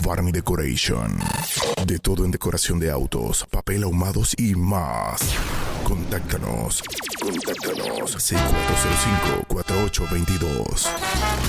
Farmy Decoration. De todo en decoración de autos, papel ahumados y más. Contáctanos 6405-4822.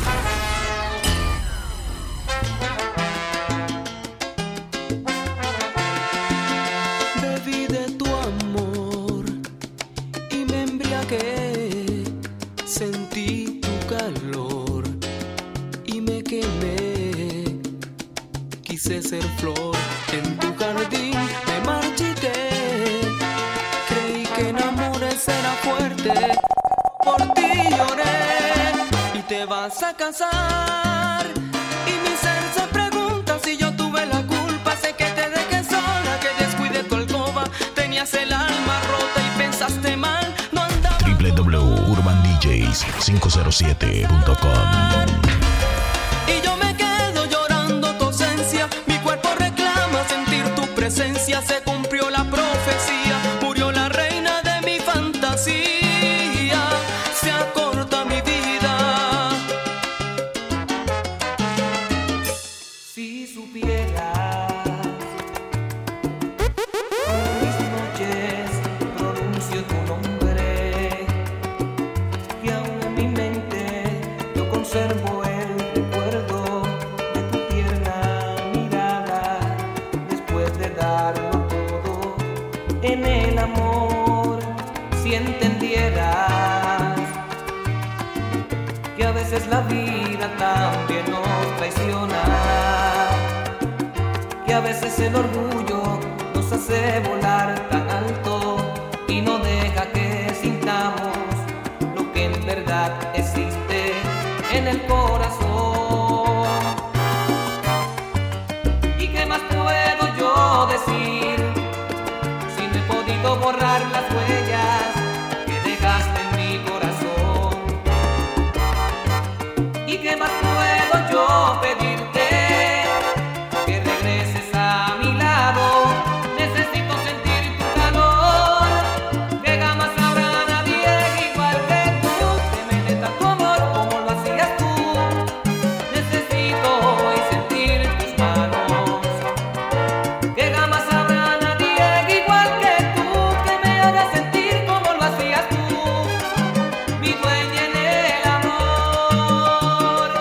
Bebí de tu amor y me embriagué, sentí tu calor y me quemé. Quise ser flor en tu jardín, me marchité. Creí que en amores era fuerte, por ti lloré. Y te vas a casar y mi ser se pregunta si yo tuve la culpa. Sé que te dejé sola, que descuidé tu alcoba. Tenías el alma rota y pensaste mal. No andaba www.urbandjs507.com. Y yo me quedo llorando tu ausencia. Mi cuerpo reclama sentir tu presencia. Se cumplió la profecía, murió la reina de mi fantasía. Se acorta mi vida. Si supieras, todas mis noches pronuncio tu nombre, y aún en mi mente yo conservo el recuerdo de tu tierna mirada. Después de darlo todo en el amor, si entendieras que a veces la vida también nos traiciona, que a veces el orgullo nos hace volar tan alto y no deja que sintamos lo que en verdad existe en el corazón. ¿Y qué más puedo yo decir si no he podido borrar las huellas que dejaste en mi corazón? ¿Y qué más puedo yo pedirte? Que regreses a mi lado. Necesito sentir tu calor, que jamás habrá nadie igual que tú, que me dé tanto amor como lo hacías tú. Necesito hoy sentir tus manos, que jamás habrá nadie igual que tú, que me haga sentir como lo hacías tú, mi dueña en el amor.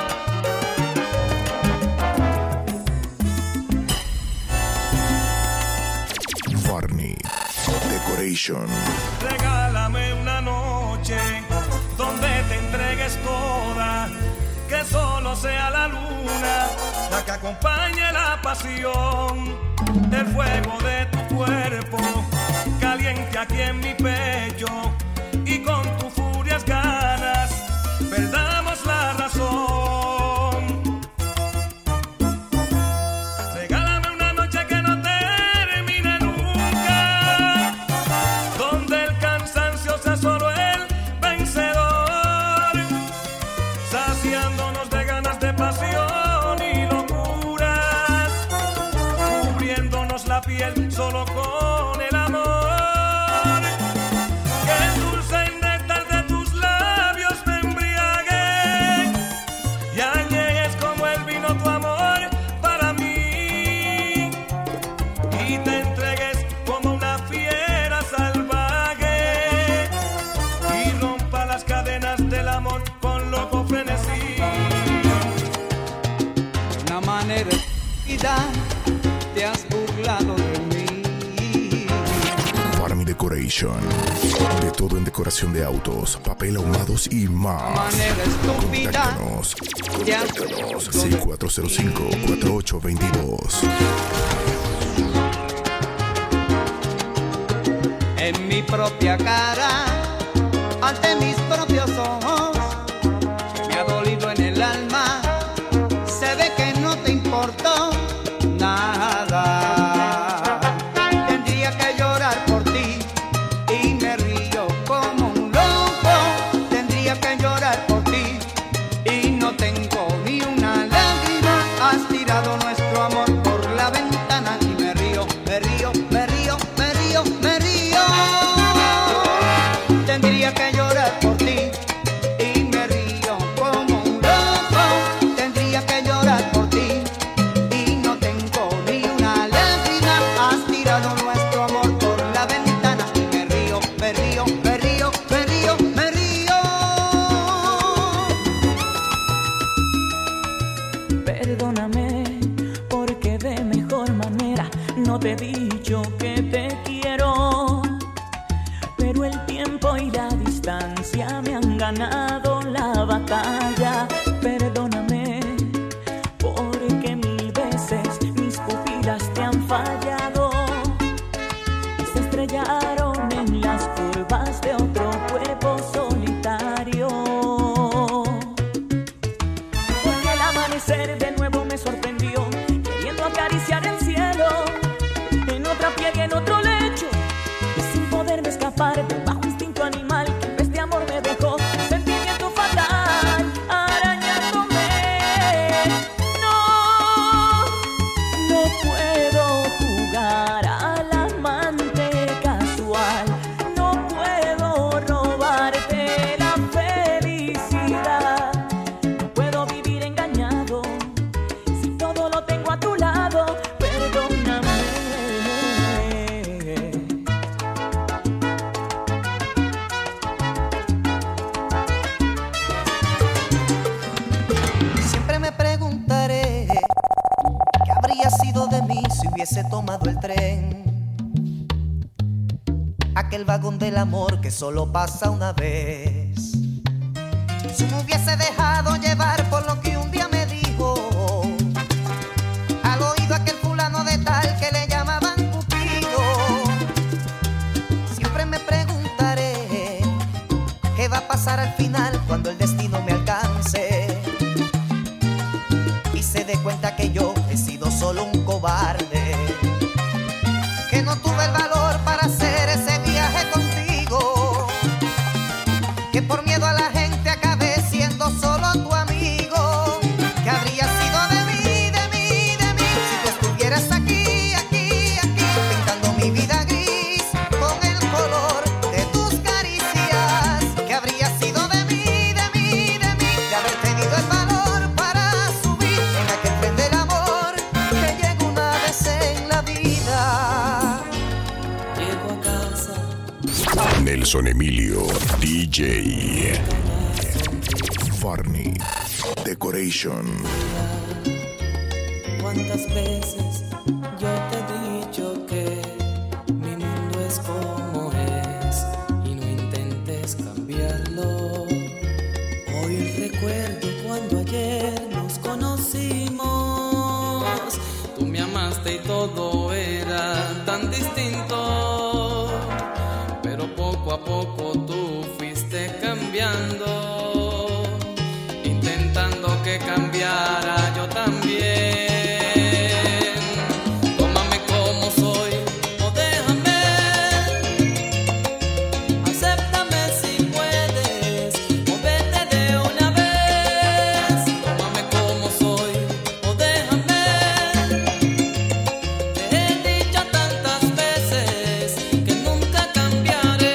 Farmy Decoration. Regálame una noche donde te entregues toda, que solo sea la luna la que acompañe la pasión. El fuego de tu cuerpo caliente aquí en mi pecho, y con tus furias ganas perdamos la razón. Regálame una noche que no termine nunca, donde el cansancio sea solo el vencedor, saciándonos de ganas de pasión y locuras, cubriéndonos la piel solo con el amor. Que el dulce néctar de tus labios me embriague y añejes como el vino tu amor para mí, y te entregues como una fiera salvaje y rompa las cadenas del amor con loco frenesí. De una manera estúpida te has burlado de mí. Farmy Decoration. De todo en decoración de autos, papel ahumados y De más. manera estúpida Contáctanos te has burlado de mí. 6405-4822. En mi propia cara, ante mis propios ojos, me ha dolido en el alma. Se ve que no te importó nada. Tendría que llorar por ti y me río como un loco. Tendría que llorar por ti y no tengo ni una lágrima. Has tirado nuestro amor por la ventana y me río, me río, me río, me río, me río. Tendría que llorar por ti y me río como un loco. Tendría que llorar por ti y Perdóname, porque de mejor manera no te he dicho que te quiero. Pero el tiempo y la distancia me han ganado la batalla. Perdóname, porque mil veces mis pupilas te han fallado y se estrellaron en las curvas de otro cuerpo solitario. Porque el amanecer de nuevo me sorprendió, queriendo acariciar el cielo en otra piel y en otro lecho, y sin poderme escapar del bajo instinto animal que en vez de amor me dejó sentimiento fatal arañándome. No puedo jugar al amante casual, no puedo robarte la felicidad, no puedo vivir engañado si todo lo tengo a tu lado. Perdóname. Siempre me preguntaré qué habría sido de mí si hubiese tomado el tren, aquel vagón del amor que solo pasa una vez. Si me hubiese dejado llevar por lo que un día me dijo al oído aquel fulano de tal que le llamaban Cupido. Siempre me preguntaré qué va a pasar al final cuando el destino me alcance y se dé cuenta que yo he sido solo un cobarde, que no tuve el valor para hacer ese viaje contigo, que por miedo a la gente acabé siendo solo tu amigo. ¿Qué habría sido de mí, de mí, de mí si tú estuvieras aquí, aquí, aquí, pintando mi vida gris con el color de tus caricias? ¿Qué habría sido de mí, de mí, de mí, de haber tenido el valor para subir en aquel tren del amor que llega una vez en la vida? Llego a casa, Nelson Emilio, DJ. Farney Decoration. ¿cuántas veces yo te he dicho que mi mundo es como es y no intentes cambiarlo? Hoy recuerdo cuando ayer nos conocimos, tú me amaste y todo era tan distinto, pero poco a poco tú fuiste cambiando, intentando que cambiara yo también. Tómame como soy o déjame, acéptame si puedes o vete de una vez. Tómame como soy o déjame, te he dicho tantas veces que nunca cambiaré.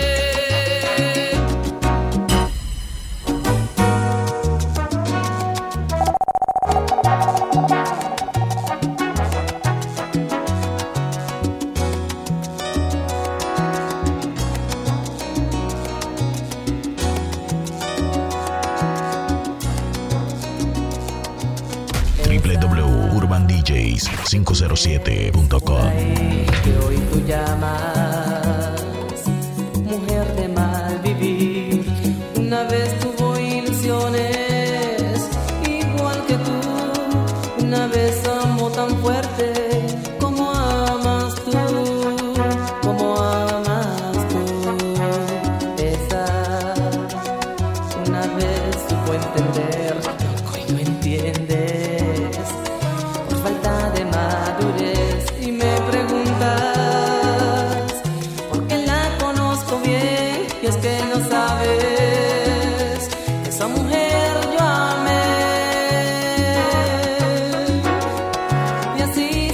www.urbandjs507.com. Que hoy tú llamas mujer de mal vivir. Una vez tuvo ilusiones igual que tú. Una vez amó tan fuerte como amas tú, como amas tú. Esa una vez supo entender lo que hoy no entiendes, por falta de madurez. Y me preguntas por qué la conozco bien, y es que no sabes que esa mujer yo amé. Y así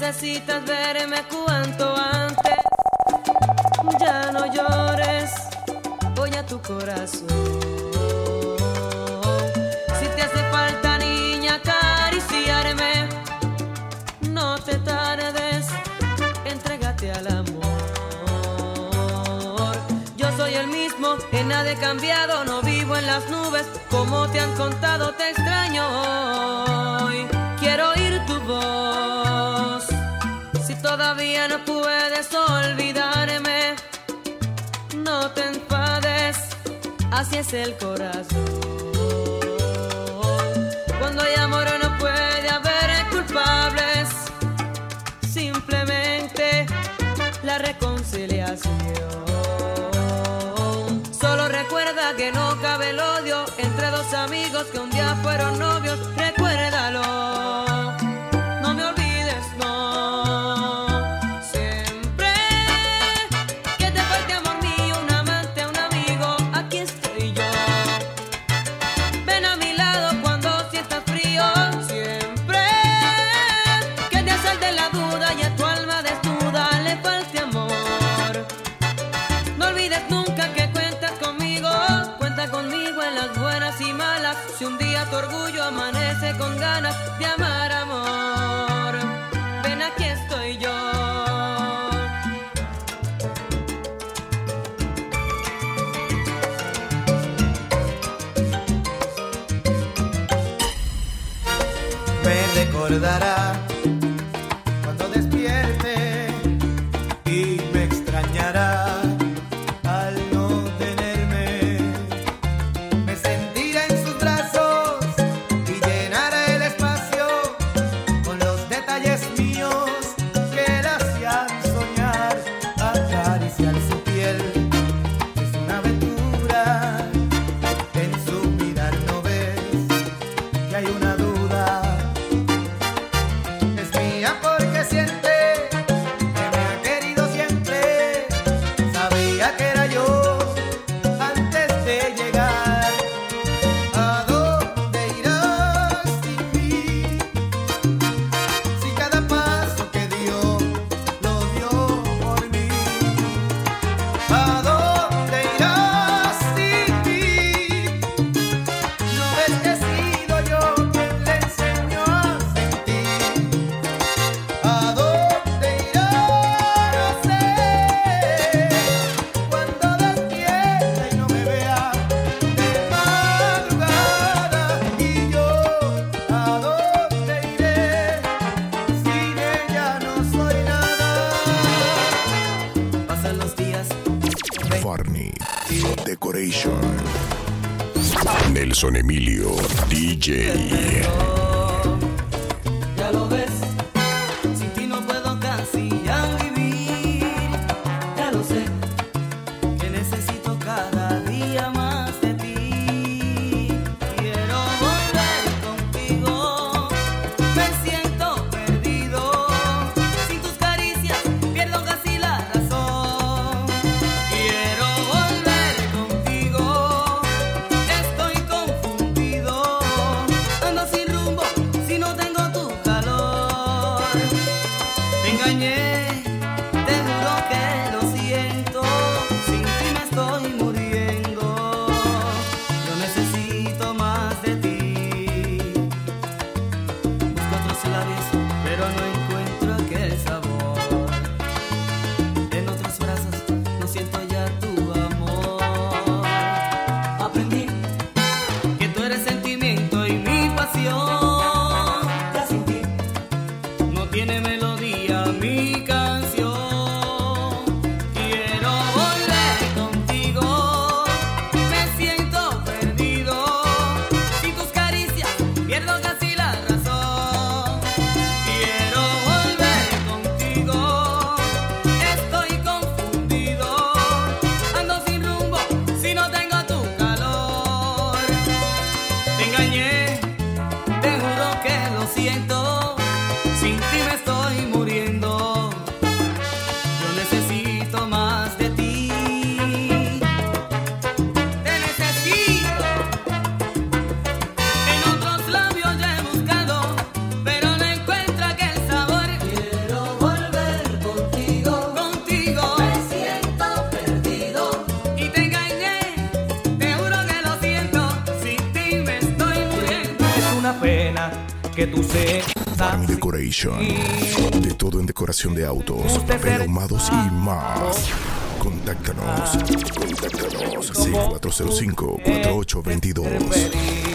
necesitas verme cuanto antes. Ya no llores, voy a tu corazón. Si te hace falta, niña, acariciarme, no te tardes, entrégate al amor. Yo soy el mismo, en nada he cambiado, no vivo en las nubes, como te han contado, te extraño hoy. Quiero oír tu voz, si todavía no puedes olvidarme, no te enfades, así es el corazón. Cuando hay amor no puede haber culpables, simplemente la reconciliación. Solo recuerda que no cabe el odio entre dos amigos que un día fueron novios. Recuérdalo, no me olvides, no. Siempre que te falte amor mío, un amante, un amigo, aquí estoy yo. Ven a mi lado cuando sientas frío. Siempre que te asalte la duda y a tu alma desnuda le falte amor. No olvides nunca que cuentas conmigo, cuenta conmigo en las buenas y malas. Si un día tu orgullo amanece con ganas de amar, amor, ven, aquí estoy yo. Me recordará cuando despierte y me extrañará al no tenerme. Me sentirá en sus brazos y llenará el espacio con los detalles míos que le hacían soñar. Acariciar su piel es una aventura, en su mirar no ves que hay una duda. Es mía porque siente que me ha querido siempre. Sabía que era yo antes de llegar. ¿A dónde irás sin mí? Si cada paso que dio lo dio por mí. ¿A dónde irás sin mí? No ves que he sido yo quien le enseñó a sentir. ¿A dónde irá? No sé. Cuando despierte y no me vea de madrugada. Y yo, ¿a dónde iré? Sin ella no soy nada. Pasan los días. Barney Decoration. Nelson Emilio DJ. Ya lo ves, sin ti no puedo casi ya vivir. Ya lo sé, que necesito cada día más de ti. Quiero volver contigo, me siento perdido. Sin tus caricias pierdo casi la razón. Quiero volver contigo, estoy confundido. Ando sin rumbo si no tengo tu calor. Te engañé, te juro que lo siento. Sin ti me estoy muriendo. Yo necesito más de ti. Busco otros labios, pero no encuentro aquel sabor. En otros brazos no siento ya tu amor. Aprendí que tú eres sentimiento y mi pasión. Ya sin ti no tiene melodía mi tú seas Barney así. Decoration. De todo en decoración de autos, papel ahumados y más. Contáctanos 6405-4822.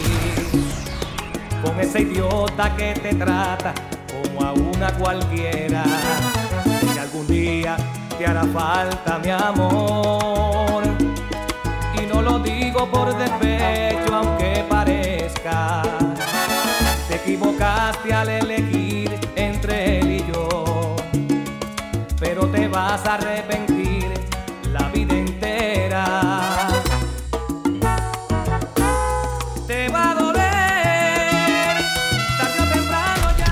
Con ese idiota que te trata como a una cualquiera. Que algún día te hará falta mi amor. Y no lo digo por despecho, aunque parezca. Te equivocaste al elegir entre él y yo, pero te vas a arrepentir la vida entera. Te va a doler tarde o temprano ya.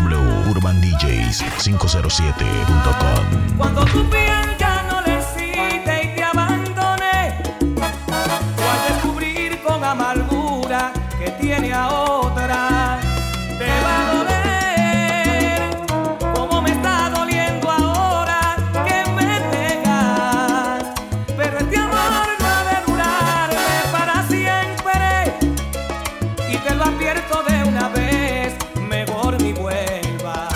www.urbandjs507.com. Cuando tu piel ya no le excite y te abandone, o al descubrir con amargura que tiene a otra, te va a doler como me está doliendo ahora que me dejas. Pero este amor no ha de durarme para siempre, y te lo advierto de una vez, mejor ni vuelva.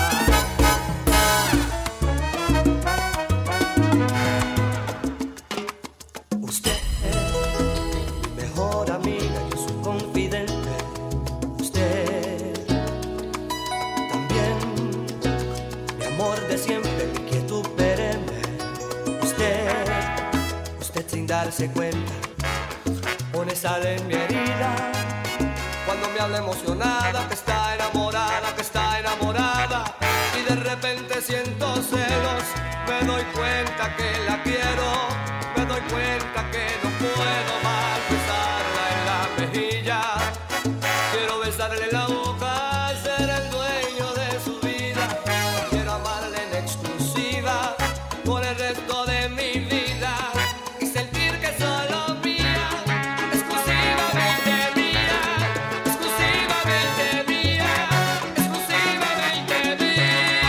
Usted es mi mejor amiga y su confidente. Usted también, mi amor de siempre, mi quietud perenne. Usted sin darse cuenta pone sal en mi herida. Cuando me habla emocionada, que está enamorada, que está enamorada. Y de repente siento celos, me doy cuenta que la quiero. Me doy cuenta que no puedo más besarla en la mejilla. Quiero besarle la boca, ser el dueño de su vida. Quiero amarla en exclusiva por el resto de mi vida. Y sentir que es solo mía, exclusivamente mía, exclusivamente mía, exclusivamente mía.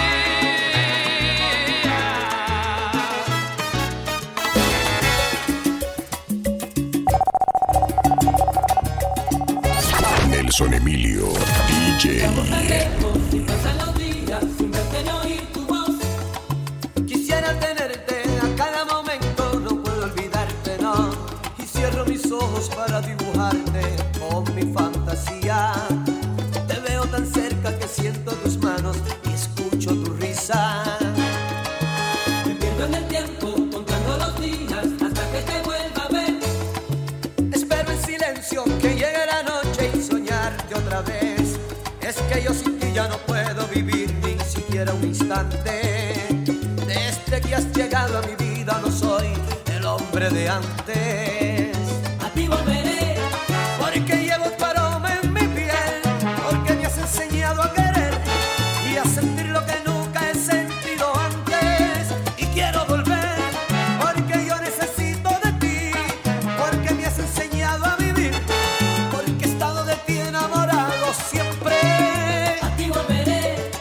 Nelson Emilio, DJ. Quisiera tenerte a cada momento, no puedo olvidarte, no. Y cierro mis ojos para dibujarte con mi fantasía. Te veo tan cerca que siento tus manos y escucho tu risa. Me pierdo en el tiempo, contando los días hasta que te vuelva a ver. Espero en silencio que llegue la noche y soñarte otra vez. Es que yo sin ti ya no puedo vivir ni siquiera un instante. Desde que has llegado a mi vida no soy el hombre de antes. A ti volveré, porque llevo tu aroma en mi piel, porque me has enseñado a querer y a sentir lo que nunca he sentido antes. Y quiero volver, porque yo necesito de ti, porque me has enseñado a vivir, porque he estado de ti enamorado siempre. A ti volveré.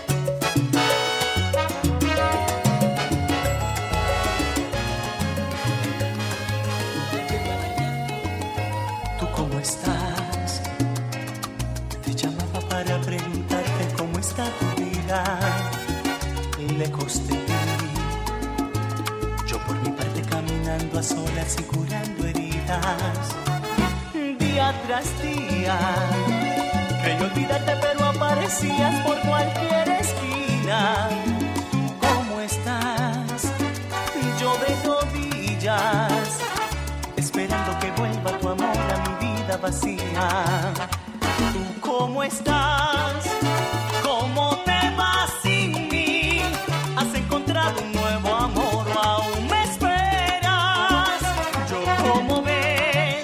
¿Tú cómo estás? Te llamaba para preguntarte cómo está tu vida. Lejos de ti, yo por mi parte caminando a solas y curando heridas. Día tras día creí olvidarte, pero aparecías por cualquier esquina. ¿Cómo estás? Yo de rodillas, esperando que vuelva tu amor a mi vida vacía. ¿Tú cómo estás? ¿Cómo te vas sin mí? ¿Has encontrado un nuevo amor o aún me esperas? Yo, como ves,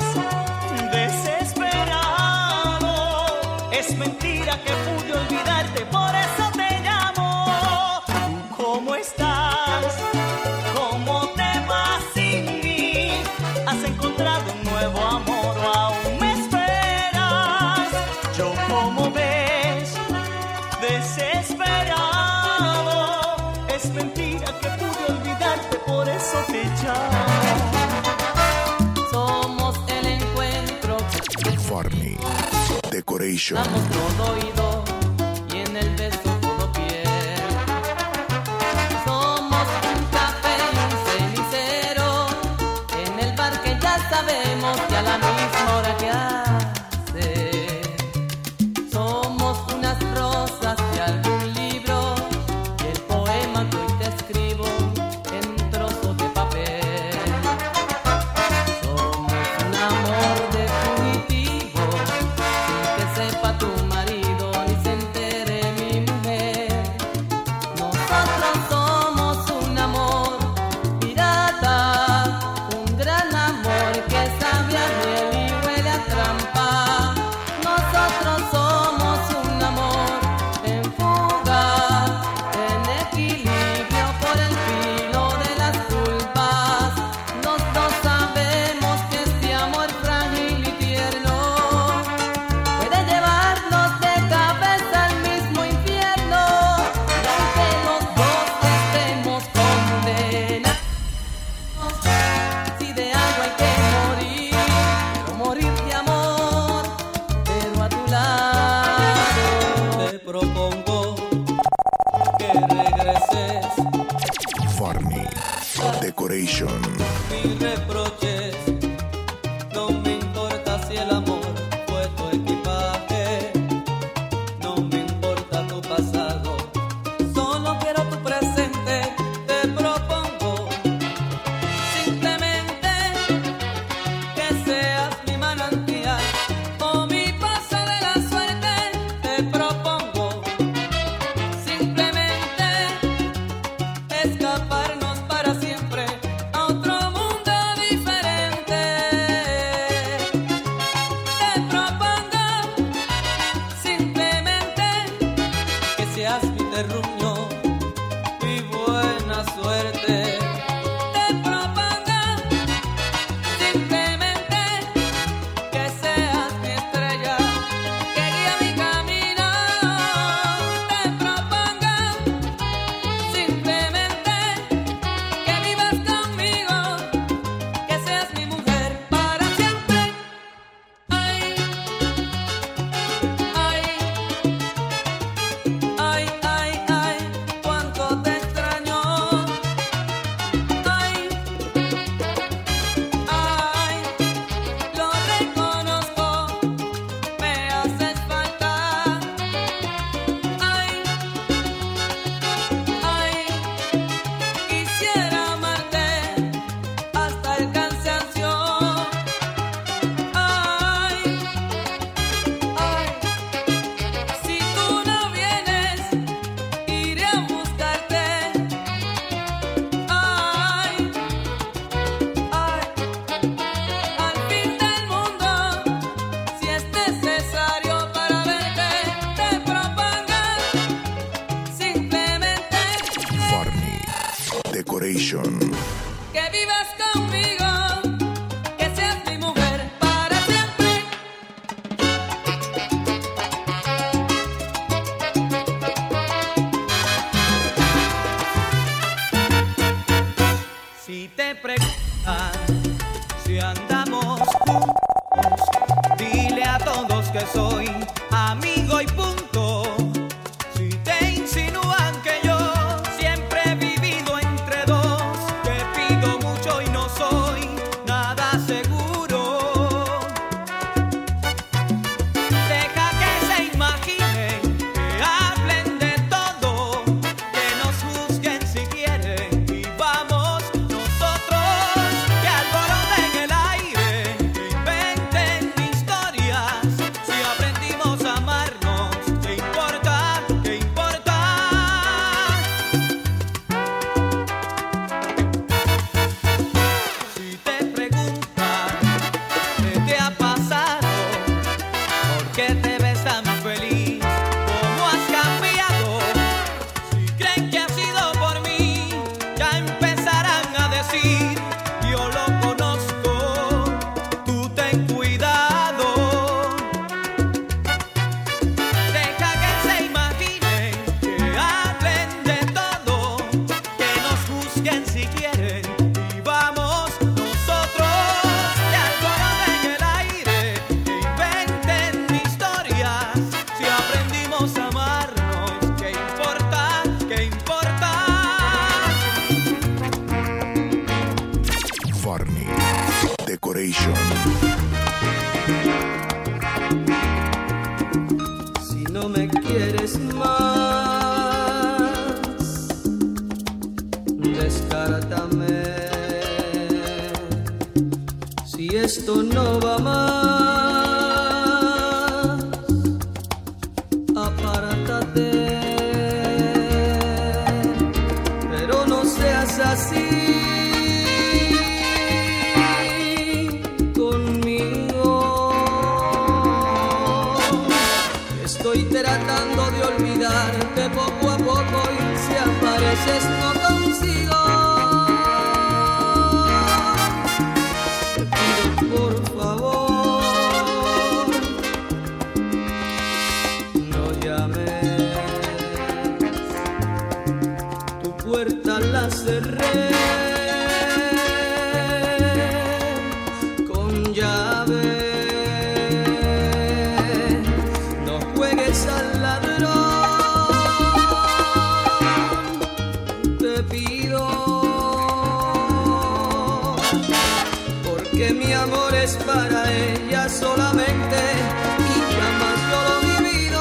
desesperado. Es mentira que pude olvidarte, por eso te llamo. ¿Tú cómo estás? ¿Cómo te vas sin mí? ¿Has encontrado un nuevo amor o aún me esperas? Yo, como ves, desesperado. Es mentira que pude olvidarte, por eso te llamo. Somos el encuentro. Barney Decoration. Damos todo y do, y en Decoration. Mis reproches, no me importa si el amor fue tu equipaje, no me importa tu pasado, solo quiero tu presente. Te propongo simplemente que seas mi manantial o mi paso de la suerte. Te propongo simplemente escaparnos para siempre a otro mundo diferente. Te propongo simplemente que seas mi terruño, mi buena suerte. Te propongo simplemente que seas mi estrella, que guía mi camino. Te propongo simplemente que vivas conmigo, que seas mi mujer para siempre. Ay, ay, ay, ay, ay, cuánto te extraño. Ay, ay, lo reconozco, me haces falta. Ay, ay, quisiera amarte hasta el cansancio. Ay, ay, si tú no vienes, iré a buscarte. Ay, ay, al fin del mundo, si es necesario para verte. Te propongo simplemente Farney Decoration. que vivas conmigo, que seas mi mujer para siempre. Si te preguntan si andamos juntos, dile a todos que soy amigo y punto. Si te insinúan que yo siempre he vivido entre dos, te pido mucho y no soy nada seguro. Deja que se imaginen, que hablen de todo, que nos juzguen si quieren y vamos nosotros, que alboroten el aire, que inventen historias. Si aprendimos a amarnos, ¿qué importa? ¿Qué importa? Si te preguntan qué te ha pasado, ¿por qué te ves tan feliz? ¿Cómo has cambiado? Si creen que ha sido por mí, ya empezarán a decir: yo lo conozco, tú ten cuidado. Deja que se imaginen, que hablen de todo, que nos juzguen si quieren y vamos nosotros, que alboroten el aire, que inventen historias. Si aprendimos a amarnos, ¿qué importa? ¿Qué importa? Farney Decoration. Si no me quieres más, descártame. Si esto no va más, apártate. Pero no seas así conmigo. Estoy tratando de olvidarte poco a poco y si apareces no consigo. Te pido por favor, no llames. Tu puerta la cerré con llave. No juegues al ladrón, te pido. que mi amor es para ella solamente y jamás yo lo he vivido.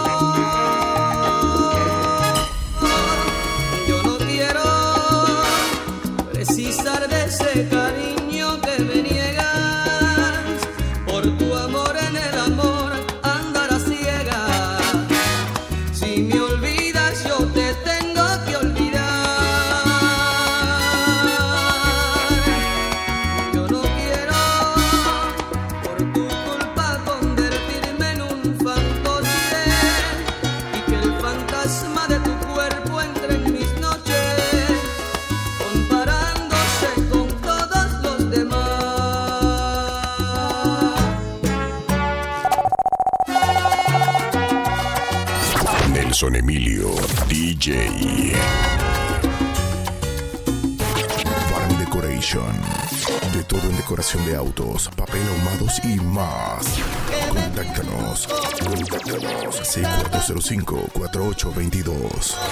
Yo no quiero precisar de ese cariño que me niegas, por tu amor en el amor andar a ciegas. Si me olvidas yo te tengo que olvidar. Yo no quiero por tu culpa convertirme en un fantoche y que el fantasma de tu cuerpo entre en mis noches comparándose con todos los demás. Nelson Emilio, DJ. Farm Decoration. De todo en decoración de autos, papel ahumados y más. Contáctanos. 6405-4822.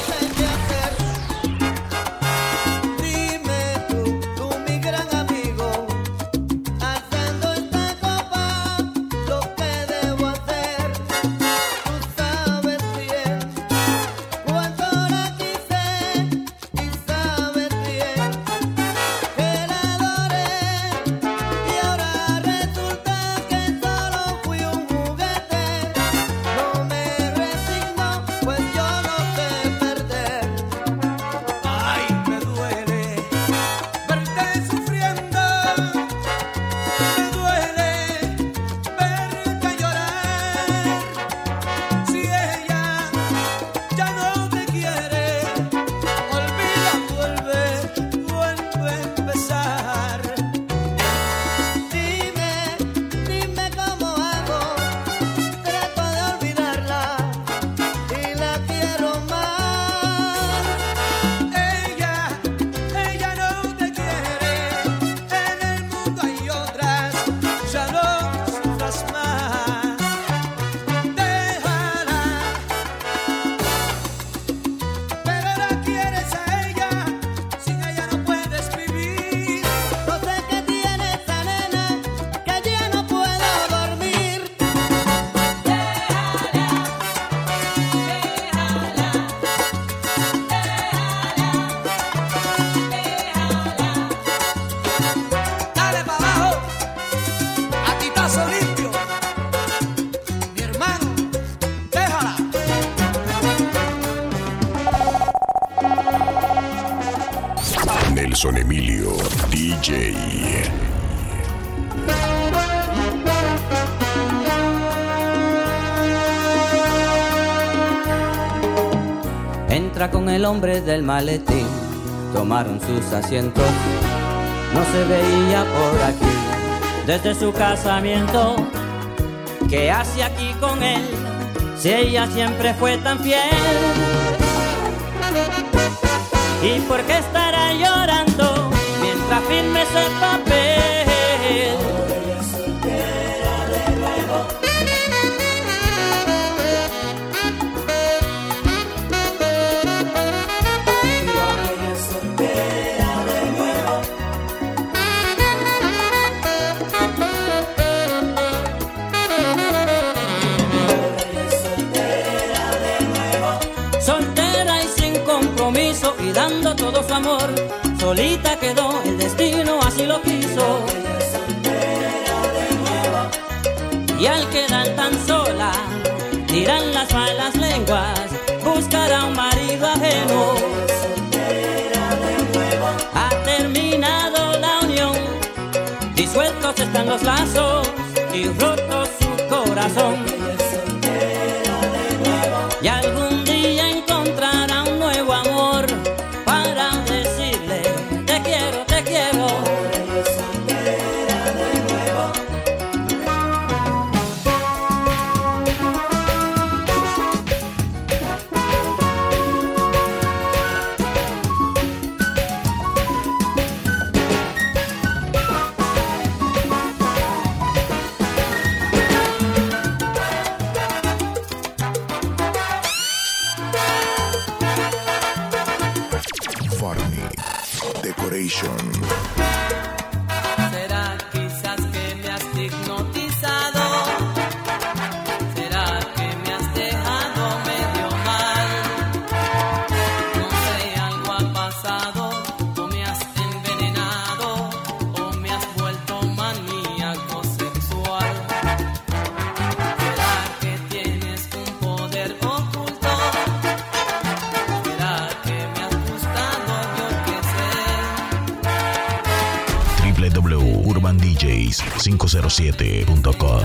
Dime tú, mi gran amigo, haciendo esta copa, lo que debo hacer. Tú sabes bien cuánto la quise y sabes bien que la adoré. Y ahora resulta que solo fui un juguete. No me resigno, pues yo no sé perder. Ay, me duele verte sufriendo, me duele verte llorar. Si ella ya no te quiere, olvida, vuelve a empezar. Dime cómo hago, trato de olvidarla y la quiero más. Ella no te quiere, en el mundo hay otras, ya no sufras más. Déjala, pero la quieres a ella, sin ella no puedes vivir. No sé qué tiene esa nena, que ya no puedo dormir. Dale para abajo, a titazo limpio, mi hermano, déjala. Nelson Emilio, DJ. Entra con el hombre del maletín, tomaron sus asientos, no se veía por aquí desde su casamiento. ¿Qué hace aquí con él si ella siempre fue tan fiel? ¿Y por qué estará llorando mientras firme ese papel? Soltera y sin compromiso y dando todo su amor, solita quedó, el destino así lo quiso. Y al quedar tan sola, dirán las malas lenguas, buscará un marido ajeno. Ha terminado la unión, disueltos están los lazos y roto su corazón. Y algún día encontrará un nuevo amor para decirle te quiero, te quiero. Decoration. ¿Será quizá UrbanDJs507.com.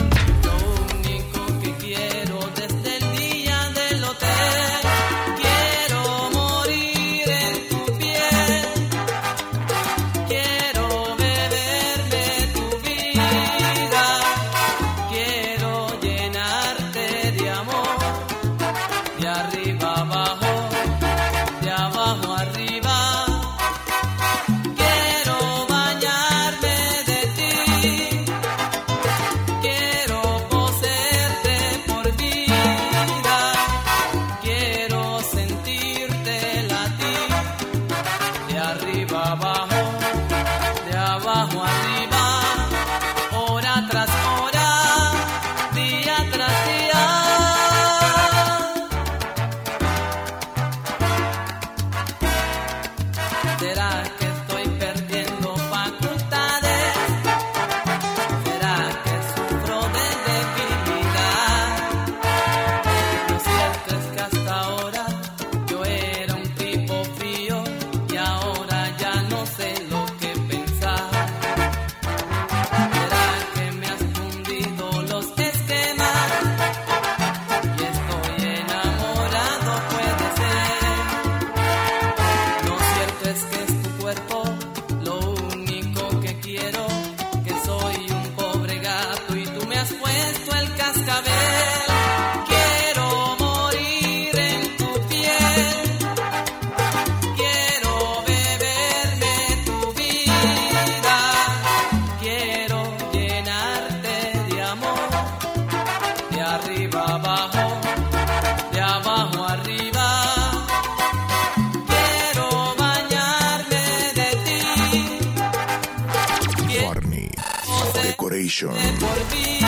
Decoration. Por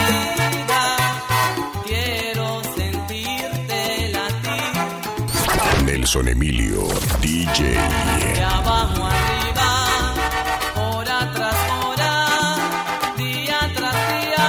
vida quiero sentirte latir. Nelson Emilio, DJ. De abajo arriba, hora tras hora, día tras día.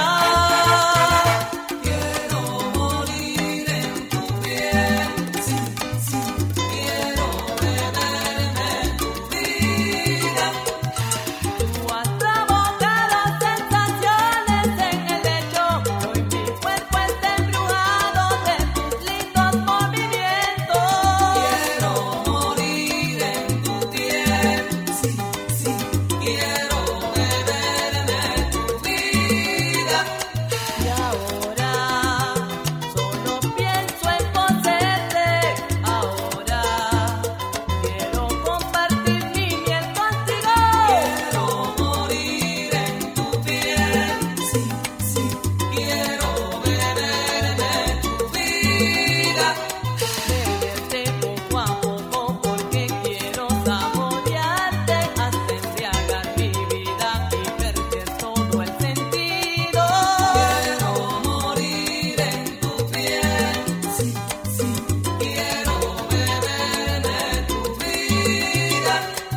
Quiero morir en tu piel. Sí, sí, quiero beberme tu vida. Tú has provocado sensaciones en el lecho. Hoy mi cuerpo está embrujado de tus lindos movimientos. Quiero morir en tu piel. Sí, sí, quiero beberme tu vida. Y ahora solo pienso en poseerte. Ahora quiero compartir mi miel contigo. Quiero morir en tu piel. Sí, sí, quiero beberme tu vida. Beberte poco a poco porque quiero saborearte hasta embriagar mi vida y perder todo el sentido. Quiero morir en tu piel. Sí, sí, quiero beberme tu vida.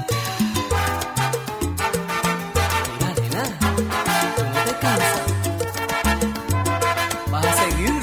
Nena, tú no te cansas. Vas a seguir.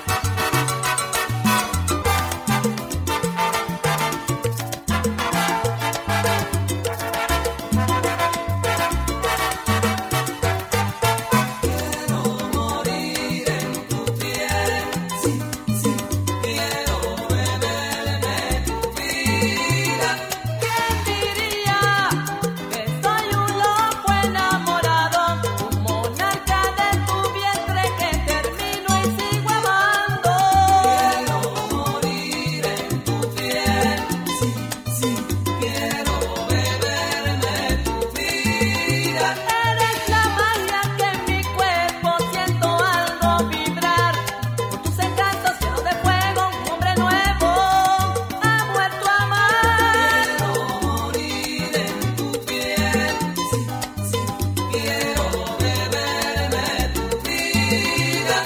Quiero morir en tu piel. Sí, sí, quiero beberme tu vida. ¿Quién diría que soy un loco enamorado? Un monarca de tu vientre que termino y sigo amando. Quiero morir en tu piel. Sí, sí, quiero beberme tu vida. Eres la magia que en mi cuerpo siento algo vibrar. Por tus encantos lleno de fuego, un hombre nuevo ha muerto a amar. Quiero morir en tu piel. Sí, sí, quiero beberme tu vida.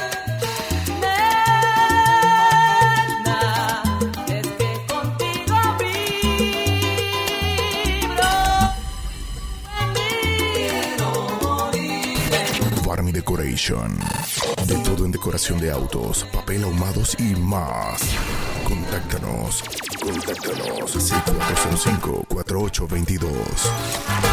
Nena, es que contigo vibro. Quiero morir en Farmi Decoration. De todo en decoración de autos, papel ahumados y más. Contáctanos. 405-4822.